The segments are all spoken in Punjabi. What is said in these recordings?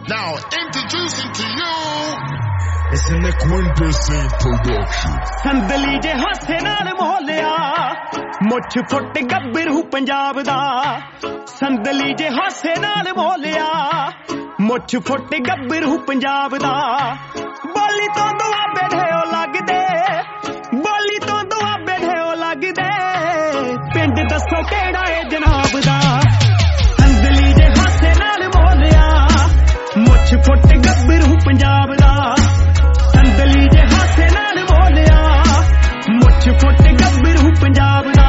Now introducing to you, it's an Quintessence production. ਸੰਦਲੀ ਜੇ ਹਾਸੇ ਨਾਲ ਮੋਲਿਆ ਮੁੱਛ ਫੁੱਟ ਗੱਭਰੂ ਪੰਜਾਬ ਦਾ ਸੰਦਲੀ ਜੇ ਹਾਸੇ ਨਾਲ ਮੋਲਿਆ ਮੁੱਛ ਫੁੱਟ ਗੱਭਰੂ ਪੰਜਾਬ ਦਾ ਬੋਲੀ ਤੋਂ ਦੁਆਬੇ ਢੇਓ ਲੱਗਦੇ ਬੋਲੀ ਤੋਂ ਦੁਆਬੇ ਢੇਓ ਲੱਗਦੇ ਪਿੰਡ ਦੱਸੋ ਕਿਹੜਾ ਏ ਜਨਾਬ ਦਾ ਸੰਦਲੀ ਜੇ ਹਾਸੇ ਨਾਲ ਮੋਲਿਆ ਮੁੱਛ ਫੁੱਟ ਗੱਭਰੂ ਪੰਜਾਬ ਦਾ ਸੰਦਲੀ ਜੇ ਹਾਸੇ ਨਾਲ ਬੋਲਿਆ ਮੁੱਛ ਫੁੱਟ ਗੱਭਰੂ ਪੰਜਾਬ ਦਾ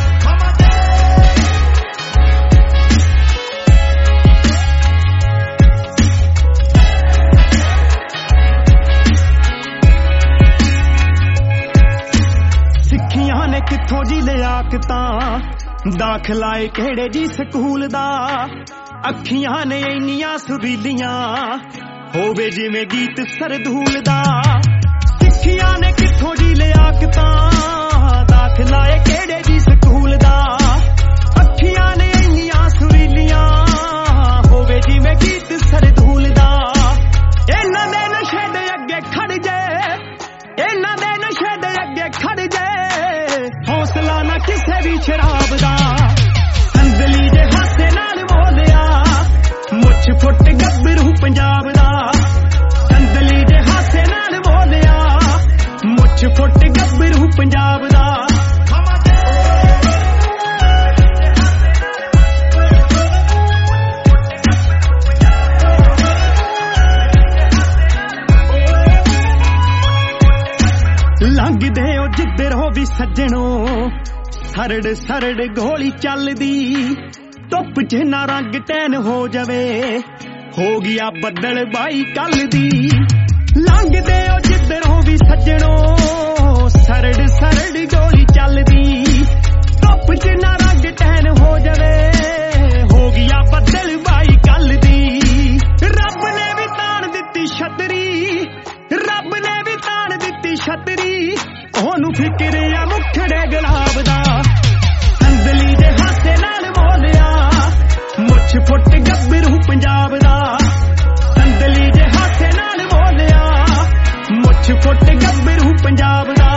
ਸਿੱਖੀਆਂ ਨੇ ਕਿੱਥੋਂ ਜੀ ਲਿਆਕਤਾਂ ਦਾਖਲਾ ਏ ਕਿਹੜੇ ਜੀ ਸਕੂਲ ਦਾ ਅੱਖੀਆਂ ਨੇ ਇੰਨੀਆਂ ਸੁਰੀਲੀਆਂ ਹੋਵੇ ਜਿਵੇਂ ਗੀਤ ਸਰਦੂਲ ਦਾ ਸਿੱਖੀਆਂ ਨੇ ਕਿੱਥੋਂ ਜੀ ਲਿਆਕਤਾਂ ਦਾਖਲਾ ਏ ਕਿਹੜੇ ਜੀ ਸਕੂਲ ਦਾ ਅੱਖੀਆਂ ਨੇ ਇੰਨੀਆਂ ਸੁਰੀਲੀਆਂ ਹੋਵੇ ਜਿਵੇਂ ਗੀਤ ਸਰਦੂਲ ਦਾ ਇਹਨਾਂ ਦੇ ਨਸ਼ੇ ਦੇ ਅੱਗੇ ਖੜ ਜੇ ਇਹਨਾਂ ਦੇ ਨਸ਼ੇ ਦੇ ਅੱਗੇ ਖੜ ਜੇ ਹੌਸਲਾ ਨਾ ਕਿਸੇ ਵੀ ਸ਼ਰਾਬ ਦਾ ਸੰਦਲੀ ਜੇ ਹਾਸੇ ਨਾਲ ਬੋਲਿਆ ਮੁੱਛ ਫੁੱਟ ਗੱਭਰੂ ਪੰਜਾਬ ਦਾ ਸੰਦਲੀ ਜੇ ਹਾਸੇ ਨਾਲ ਬੋਲਿਆ ਮੁੱਛ ਫੁੱਟ ਗੱਭਰੂ ਪੰਜਾਬ ਦਾ ਲੰਘਦੇ ਹੋ ਜਿੱਧਰੋਂ ਵੀ ਸੱਜਣੋ ਸਰੜ ਸਰੜ ਗੋਲੀ ਚੱਲਦੀ ਧੁੱਪ 'ਚ ਨਾ ਰੰਗ ਟੈਨ ਹੋ ਜਾਵੇ ਹੋ ਗਿਆ ਬੱਦਲ ਬਾਈ ਕੱਲ ਦੀ ਲੰਘਦੇ ਹੋ ਜਿੱਧਰੋਂ ਵੀ ਸੱਜਣੋ ਸਰੜ ਸਰੜ ਗੋਲੀ ਚੱਲਦੀ ਧੁੱਪ 'ਚ ਨਾ ਰੰਗ ਟੈਨ ਹੋ ਜਾਵੇ ਹੋ ਗਿਆ ਬੱਦਲ ਬਾਈ ਕੱਲ ਦੀ ਰੱਬ ਨੇ ਵੀ ਤਾਣ ਦਿੱਤੀ ਛਤਰੀ ਰੱਬ ਨੇ ਵੀ ਤਾਣ ਦਿੱਤੀ ਛਤਰੀ ਉਹਨੂੰ ਫਿਕਰ ਆ ਮੁਖੜੇ ਗੁਲਾਬ ਦਾ ਸੰਦਲੀ ਦੇ ਹਾਸੇ ਨਾਲ ਬੋਲਿਆ ਮੁੱਛ ਫੁੱਟ ਗੱਭਰੂ ਪੰਜਾਬ ਦਾ ਸੰਦਲੀ ਦੇ ਹਾਸੇ ਨਾਲ ਬੋਲਿਆ ਮੁੱਛ ਫੁੱਟ ਗੱਭਰੂ ਪੰਜਾਬ ਦਾ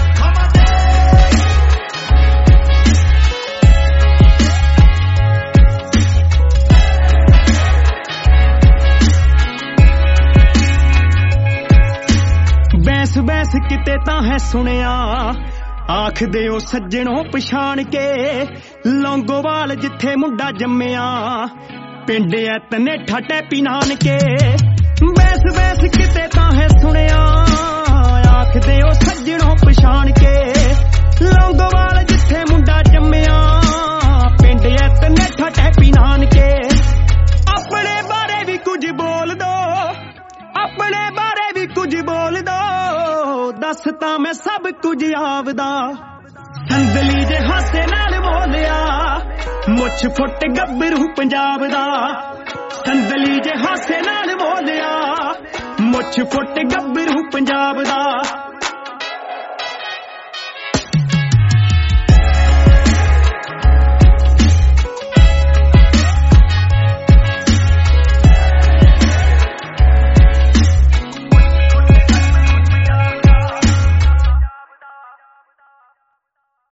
ਬੈਸ ਬੈਸ ਕਿਤੇ ਤਾਂ ਹੈ ਸੁਣਿਆ ਆਖਦੇ ਓ ਸੱਜਣੋਂ ਪਛਾਣ ਕੇ ਲੌਂਗੋਵਾਲ ਜਿੱਥੇ ਮੁੰਡਾ ਜੰਮਿਆ ਪਿੰਡ ਐ ਤਨੇਠਾ ਟੈਪੀ ਨਾਨਕੇ ਬੈਸ ਬੈਸ ਕਿਤੇ ਤਾਂ ਹੈ ਸੁਣਿਆ ਆਖਦੇ ਓ ਸੱਜਣੋਂ ਪਛਾਣ ਕੇ ਲੌਂਗੋਵਾਲ ਜਿੱਥੇ ਮੁੰਡਾ ਜੰਮਿਆ ਪਿੰਡ ਐ ਤਨੇਠਾ ਟੈਪੀ ਨਾਨਕੇ ਆਪਣੇ ਬਾਰੇ ਵੀ ਕੁਝ ਬੋਲ ਦੋ ਆਪਣੇ ਬਾਰੇ ਵੀ ਕੁਝ ਬੋਲ ਦੋ ਦੱਸ ਤਾਂ ਮੈਂ ਸਭ ਕੁਝ ਆਪਦਾ ਸੰਦਲੀ ਜੇ ਹਾਸੇ ਨਾਲ ਬੋਲਿਆ ਮੁੱਛ ਫੁੱਟ ਗੱਭਰੂ ਪੰਜਾਬ ਦਾ ਸੰਦਲੀ ਜੇ ਹਾਸੇ ਨਾਲ ਬੋਲਿਆ ਮੁੱਛ ਫੁੱਟ ਗੱਭਰੂ ਪੰਜਾਬ ਦਾ